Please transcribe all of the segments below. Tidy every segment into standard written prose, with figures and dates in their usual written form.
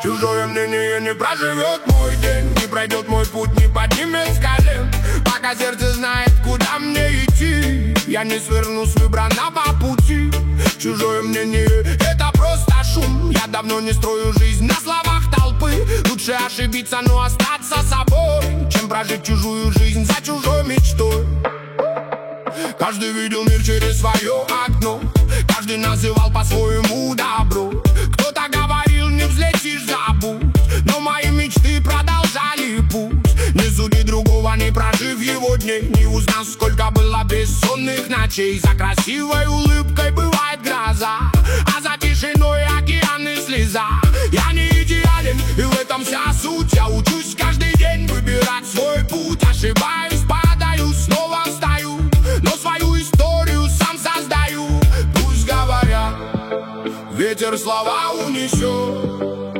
Чужое мнение не проживет мой день, не пройдет мой путь, не поднимет с колен. Пока сердце знает, куда мне идти, я не сверну с выбранного пути. Чужое мнение — это просто шум. Я давно не строю жизнь на словах толпы. Лучше ошибиться, но остаться собой, чем прожить чужую жизнь за чужой мечтой. Каждый видел мир через свое окно, каждый называл по-своему добро. Кто-то говорил, не взлетишь, забудь, но мои мечты продолжали путь. Не суди другого, не прожив его дней, не узнав, сколько было бессонных ночей. За красивой улыбкой бывает гроза, а за тишиной океан и слеза. Я не идеален, и в этом вся суть. Я учусь каждый день выбирать свой путь. Ошибаюсь, падаю, снова встаю, но свою историю сам создаю. Пусть говорят, ветер слова унесет,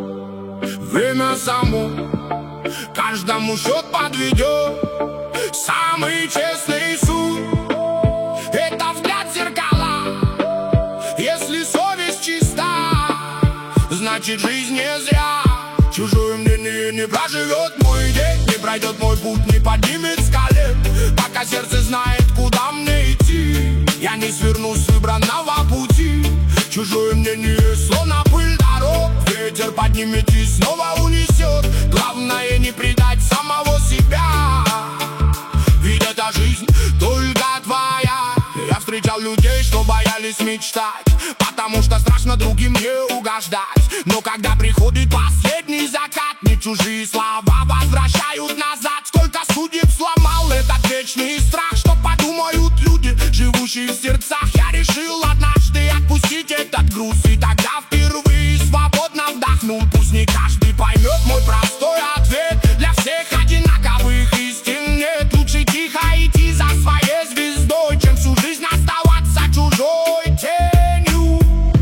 время само каждому счет подведет. Самый честный суд — это взгляд в зеркала. Если совесть чиста, значит жизнь не зря. Чужое мнение не проживет мой день, не пройдет мой путь, не поднимет с колен. Пока сердце знает, куда мне идти, я не сверну с выбранного пути. Чужое мнение словно пыль дорог, ветер поднимет и снова унесет. Главное не предать самого себя, ведь эта жизнь только твоя. Я встречал людей, что боялись мечтать, потому что страшно другим не угождать. Но когда приходит последний закат, не чужие слова возвращают назад. Сколько судеб сломал этот вечный страх, что подумают люди, живущие в сердцах. Я решил однажды отпустить этот груз, и тогда впервые свободно вдохнул. Пусть не каждый поймет мой простой ответ, для всех одинаковых истин нет. Лучше тихо идти за своей звездой, чем всю жизнь оставаться чужой тенью.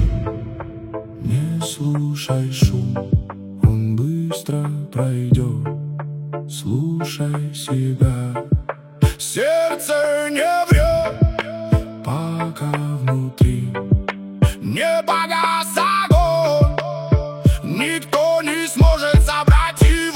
Не слушай шум, он быстро пройдет. Слушай себя, сердце не врет, пока внутри не погас огонь, никто не сможет забрать его.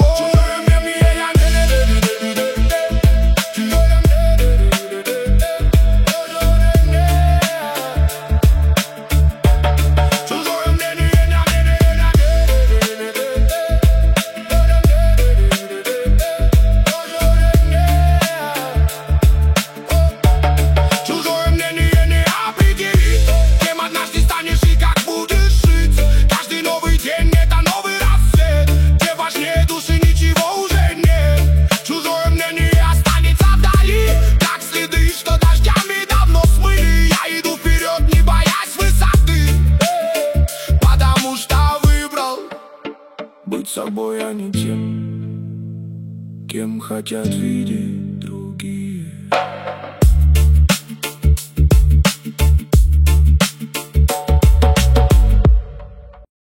Быть собой, а не тем, кем хотят видеть.